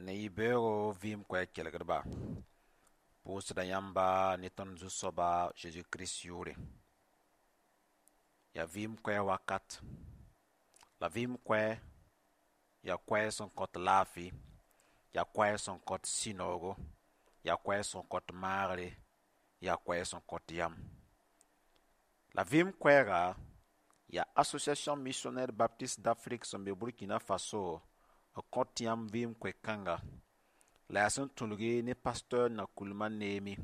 ne yibero vim kwe kelgdba pʋʋsda yãmba ne tõnd Zu-soaba Jésus-Kirist yʋʋre. Ya vɩɩm koɛɛ wakat. La vɩɩm koɛɛ ya koɛɛ sẽn kõt laafɩ, ya koɛɛ sẽn kõt sũ-noogo, ya koɛɛ sẽn kõt maagre, ya koɛɛ sẽn kõt yam. La vɩɩm koɛɛga ya Association Missionnaire Baptiste d'Afrique sẽn be Burkina Faso n kõt yãmb vɩɩm koɛ-kãnga. La yaa sẽn tũlge ne pasteur Nakulma Neemi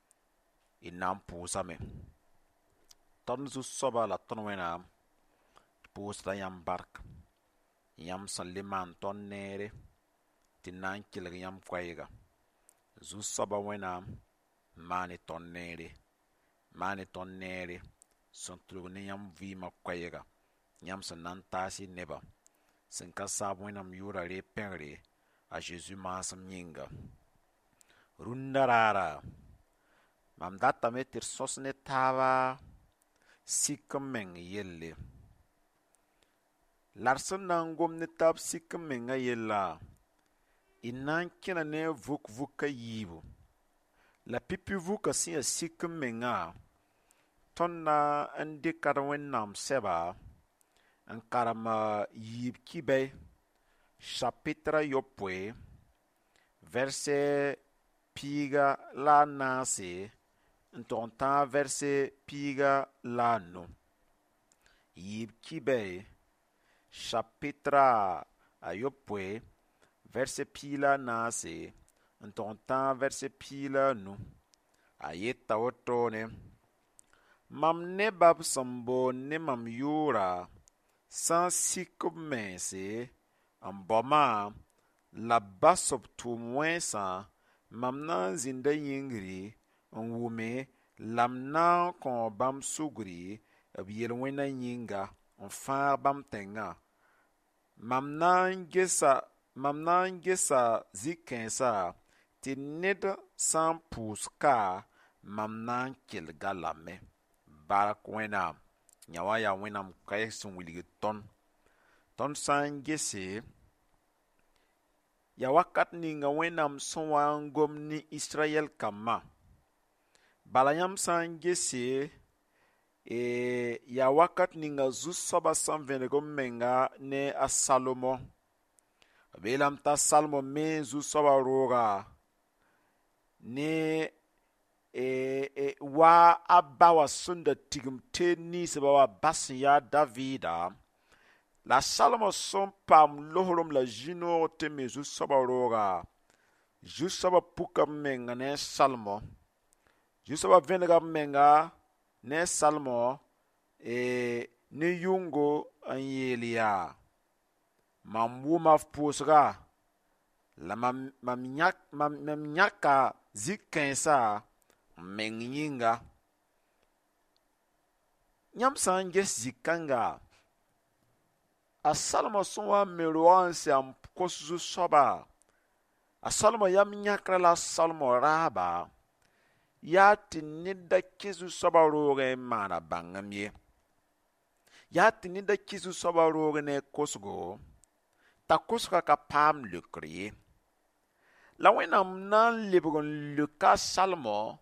y na n pʋʋsame. Tõnd Zu-soaba la tõnd Wẽnnaam pʋʋsda yãmb bark. Yãmb sẽn le maan tõnd neere tɩ na n kelg yãmb koɛɛga. Zu-soaba Wẽnnaam maane tõnd neere. Maane tõnd neere sẽn tʋlg ne yãmb vɩɩmã koɛɛga. Yãmb sẽn na n taas y neba sẽn ka saab Wẽnnaam yʋʋra ree pẽgre a Zeezi maasem yĩnga. Rũndã raara, mam datame tɩ d sõs ne taaba sik n meng yelle. La d sẽn na n gom ne taab sik n menga yella, y na n kẽna ne a vuk-vukã yiibu. La pipi vukã sẽn yaa sik n menga, tõnd na n dɩka d Wẽnnaam sɛba n karem yiib kibɛɛ chapitre yopoe, verset piiga la a naase n tʋg n tãag verset piiga la a nu. Yiib kibɛɛ chapitre a yopoe, verset pii la a naase n tʋg n tãag verset pii la a nu. A yeta wotone: mam nebã b sẽn boond ne mam yʋʋra sã n sik b mense n bõma la bas b tʋʋm wẽnsã, mam na n zĩnda yĩngri n wʋme la m na n kõ bãmb sugri b yel-wẽnã yĩnga n fãag bãmb tẽngã. Mam na n gesa zĩ-kãensã tɩ ned sã n pʋʋs ka, mam na n kelga lame. Bark Wẽnnaam, yã wa yaa Wẽnnaam koɛɛg sẽn wilgd tõnd. Tõnd sã n gese, ya wakat ninga Wẽnnaam sẽn wa n gom ne Israyɛl kambã. Bala yãmb sã n gese, ya wakat ninga Zu-soaba sẽn vẽneg n menga ne a Salomo. B yeelame t'a Salomo me Zu-soaba rooga ne wa a ba wa sẽn da tigim teed ninsba wa bas sẽn yaa Davɩɩda. La Salomo sẽn paam lohrem la zĩ-noog tɩ me Zu-soaba rooga, Zu-soaba puka b menga ne a Salomo. Zu-soaba vẽnega b menga ne a Salomo ne yʋngo n yeel yaa: mam wʋma f pʋʋsga, la mam yãka zĩ-kãensã n meng yĩnga. Yãmb sã n ges zĩ-kãnga, a Salomo sẽn wa n me roogã n sɛ n kos Zu-soaba, a Salomo yam yãkra la a Salomo raaba, yaa tɩ ned da kẽ Zu-soaba roogẽ n maana bãngem ye. Yaa tɩ ned da kẽ Zu-soaba roogẽ ne a kosgo, t'a kosga ka paam leokr ye. La Wẽnnaam na n lebg n leoka a Salomo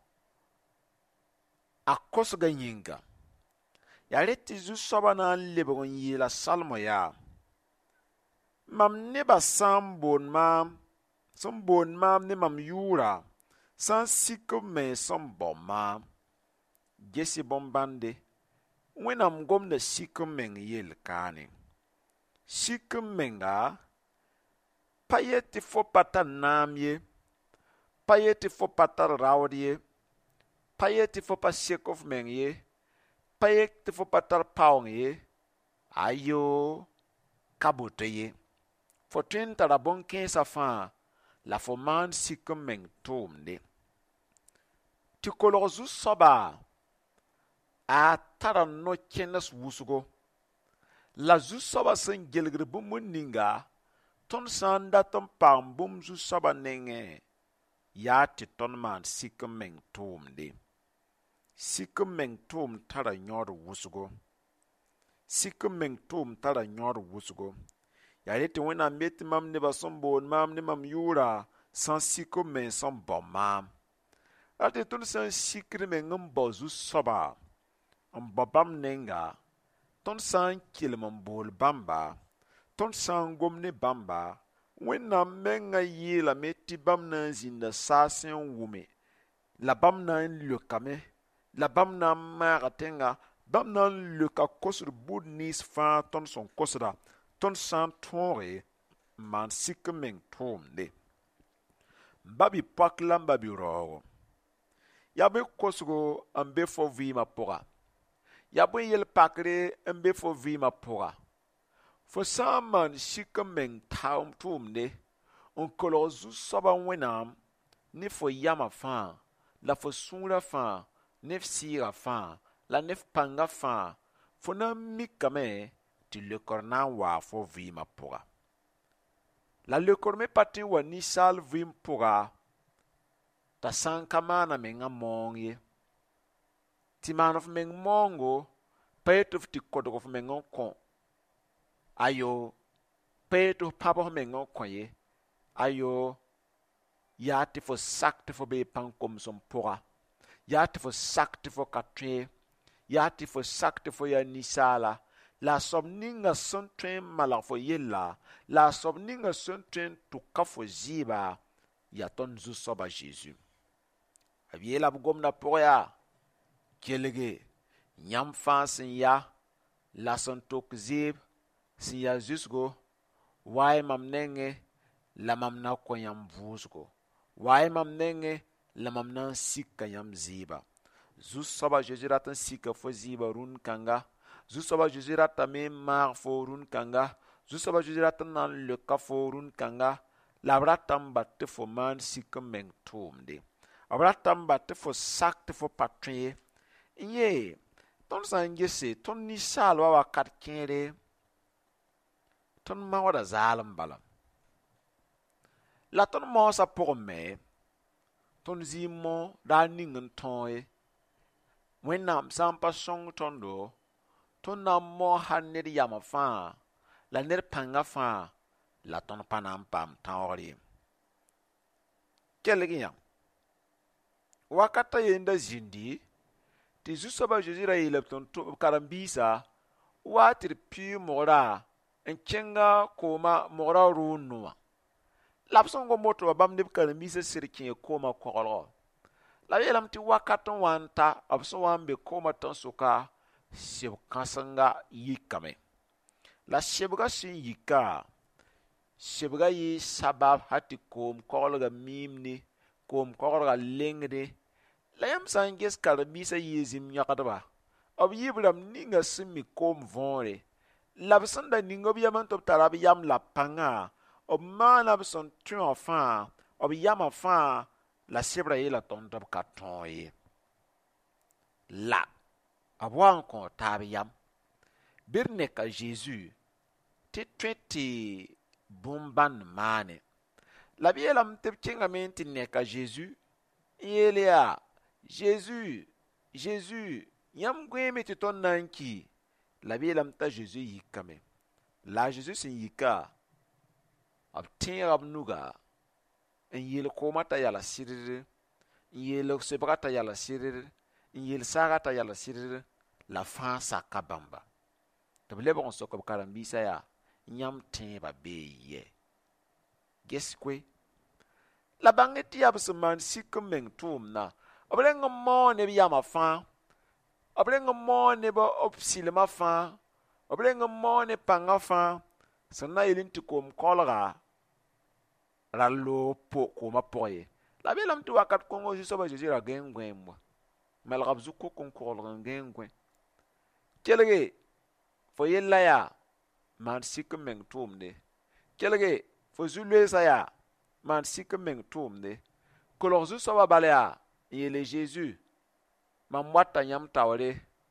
a kosga yĩnga. Yaa rẽ tɩ Zu-soaba na n lebg n yeel a Salomo yaa: mam nebã sẽn boond maam ne mam yʋʋra sã n sik b mens n bõm maam. Gesi bõn-bãnde, Wẽnnaam gomda sik n meng yell kaane. Sik n menga pa yet tɩ fo pa tar naam ye, pa yet tɩ fo pa tar raood ye, pa yet tɩ fo pa sek f meng ye, pa yet tɩ fo pa tar paoong ye. Ayoo, ka boto ye. Fo tõe n tara bõn-kãensã fãa la fo maan sik n meng tʋʋmde. Tɩ kolg Zu-soaba, a tara no-kẽnes wʋsgo. La Zu-soaba sẽn gelgd bũmb ninga, tõnd sã n dat n paam bũmb Zu-soaba nengẽ, yaa tɩ tõnd maan sik n meng tʋʋmde. Sik n meng tʋʋm tara yõod wʋsgo. Sik n meng tʋʋm tara yõod wʋsgo. ya rete wẽnnaam me tɩ mam nebã sẽn boond maam ne mam yʋʋra sẽn sik b meng sẽn bao maam. Rate tõnd sẽn sikd meng n bao zu-soaba n bao bãmb nenga, tõnd sã n kelem n bool bãmba, tõnd sã n gom ne bãmba, wẽnnaam mengã yeelame tɩ bãmb na n zĩnda saasẽ n wʋme, la bãmb na n leokame, la bãmb na n maaga tẽnga, bãmb na n leoka kosd bʋʋd nins fãa tõnd sẽn kosda, tõnd sã n tõoge n maan sik n meng tʋʋmde. Babi-poak la n babi-raoogo, yaa bõe kosgo n be fo vɩɩmã pʋga, yaa bõe yel-pakre n be fo vɩɩmã pʋga. Fo sã n maan sik n meng tʋʋmde n kolg zu-soaba wẽnnaam ne fo yamã fãa, la fo sũurã fãa, ne f sɩɩgã fãa, la ne f pãngã fãa, fo na n mikame tɩ leokr na n waa fo vɩɩmã pʋga. La leokr me pa tɩ n wa ninsaal vɩɩm pʋga t'a sã n ka maana mengã moong ye. Tɩ maan f meng moongo pa yetɩ f tɩ kodg f meng n kõ. Ayo, pa yetɩ f pãb f meng n kõ ye. Ayo, yaa tɩ fo sak tɩ fo bee pãn-komsem pʋga. Yaa tɩ fo sak tɩ fo ka tõe. Yaa tɩ fo sak tɩ fo yaa ninsaala. La a soab ninga sẽn tõe n malg fo yella, la a soab ninga sẽn tõe n tʋka fo zɩɩba, yaa tõnd zu-soaba Zeezi. B yeela b gomdã pʋgẽ yaa, kelge yãmb fãa sẽn ya la sẽn tʋk zeeb sẽn yaa zʋsgo, waay mam nengẽ la mam na kõ yãmb vʋʋsgo. Waay mam nengẽ la mam na n sika yãmb zɩɩba. Zu-soaba Zeezi rat n sika fo zɩɩba rũn-kãnga. Zu-soaba Zeezi ratame n maag fo rũn-kãnga. Zu-soaba Zeezi rat n na n leoka fo rũn-kãnga. La b rata n bat tɩ fo maan sik n meng tʋʋmde. B rata n bat tɩ fo sak tɩ fo pa tõe. N-ye, tõnd sã n gese, tõnd ninsaalba wakat kẽere, tõnd maooda zaalem bala. La tõnd moosã pʋgẽ me, tõnd zɩɩm mo daa ning n tõog ye. Wẽnnaam sã n pa sõng tõndo, tõnd na n moosa ned yamã fãa, la ned pãngã fãa, la tõnd pa na n paam tãoogr ye. Kelg yã, wakatã yenda zĩndi, tɩ zu-soaba Zeezi ra yeela b karen-biisã waa tɩ d pɩʋʋ mogra n kẽnga kooma mogra rʋʋn nʋwã. La b sẽn gom woto wa bãmb ne b karen-biisã sɩd kẽ koomã koglgɔ. La b yeelame tɩ wakat n wa n ta b sẽn wa n be koomã tẽn-sʋka, seb-kãsenga yikame. La sebgã sẽn yika, sebgã yɩ sabab ha tɩ koom-koglgã miimne, koom-koglgã lengde. La yãmb sã n ges karen-biisã yɩɩ zĩm yãgdba, b yɩ b rãmb ninga sẽn mi koom võore, la b sẽn da ning b yam n tɩ b tara b yam la pãngã, b maana b sẽn tõe wã fãa, b yamã fãa, la sebrã yeela tõnd tɩ b ka tõog ye. La b wa n kõ taab yam. Bɩ d neka Zeezi tɩ tõe tɩ bõn-bãnd maane. La b yeelame tɩ b kẽngame tɩ neka Zeezi n yeel yaa, Zeezi, Zeezi, yãmb gõeeme tɩ tõnd na n ki. La b yeelame t'a Zeezi yikame. La a Zeezi sẽn yika, b tẽega b nuga n yeel koomã t'a yala sɩdd, n yeel sebgã t'a yala sɩdd, n yeel saagã t'a yala sɩdd, la fãa saka bãmba. Tɩ b lebg n sok b karen-biisã yaa, yãmb tẽebã bee yɛ. Ges koe. La bãng tɩ yaa b sẽn maan sik n meng tʋʋmdã, b reng n moog neb yamã fãa, b reng n moog neb b sɩlmã fãa, b reng n moog ne pãngã fãa, sẽn na yeel tɩ koom-koglga ra loog koomã pʋgẽ ye. La b yeelame tɩ wakat kõngo zu-soaba Zeezi ra gẽ n gõeem wa. Malga b zu-kʋk n koglg n gẽ n gõe. Kelge, fo yella yaa, maan sik n meng tʋʋmde. Kelge, fo zu-loeesã yaa, maan sik n meng tʋʋmde. Kolg zu-soaba bal yaa, n yeele Zeezi, mam wata yãmb taoore.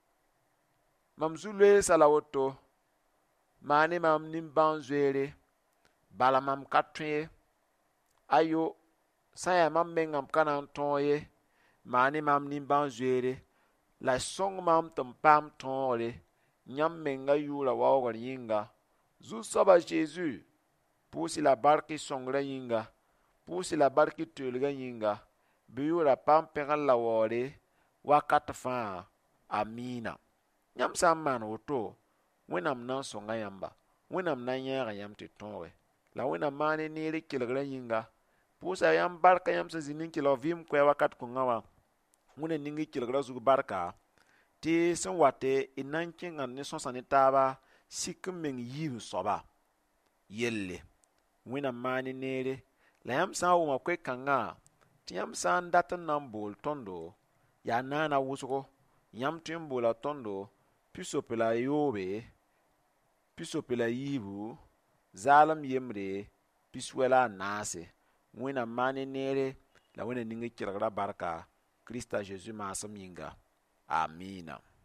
Mam zu-loeesã la woto, maane mam nin-bãn-zoeere, bala mam ka tõe. Ayo, sã n yaa mam mengam ka na n tõog ye, maane mam nin-bãn-zoeere, la sõng mam tɩ m paam tõogre, yãmb menga yʋʋra waoogr yĩnga, Zu-soaba Jésus pʋʋs-y la bark y sõngrã yĩnga, pʋʋs-y la bark y toolgã yĩnga, bɩ yʋʋra paam pẽgr la waoore wakat fãa. Amiina. Yãmb sã n maan woto, Wẽnnaam na n sõnga yãmba, Wẽnnaam na n yãaga yãmb tɩ tõoge, la Wẽnnaam maan y neer y kelgrã yĩnga, pʋʋsa yãmb barka yãmb sẽn zĩ nin-kelg vɩɩm koɛɛ wakat kʋngã wã, Wẽnna ning y kelgrã zug barka, tɩ sẽn wate y na n kẽngã ne sõsa ne taaba sik n meng yiib soaba yelle. Wẽnnaam maan y neere, la yãmb sã n wʋma koe-kãngã tɩ yãmb sã n dat n na n bool tõndo, yaa naana wʋsgo, yãmb tõe n boola tõndo pisope la yoobe, pisope la yiibu, zaalem yembre, piswɛ la a naase. Wẽnnaam maan y neere, la Wẽnna ning y kelgrã barka, Kirista Zeezi maasem yĩnga. Amiina.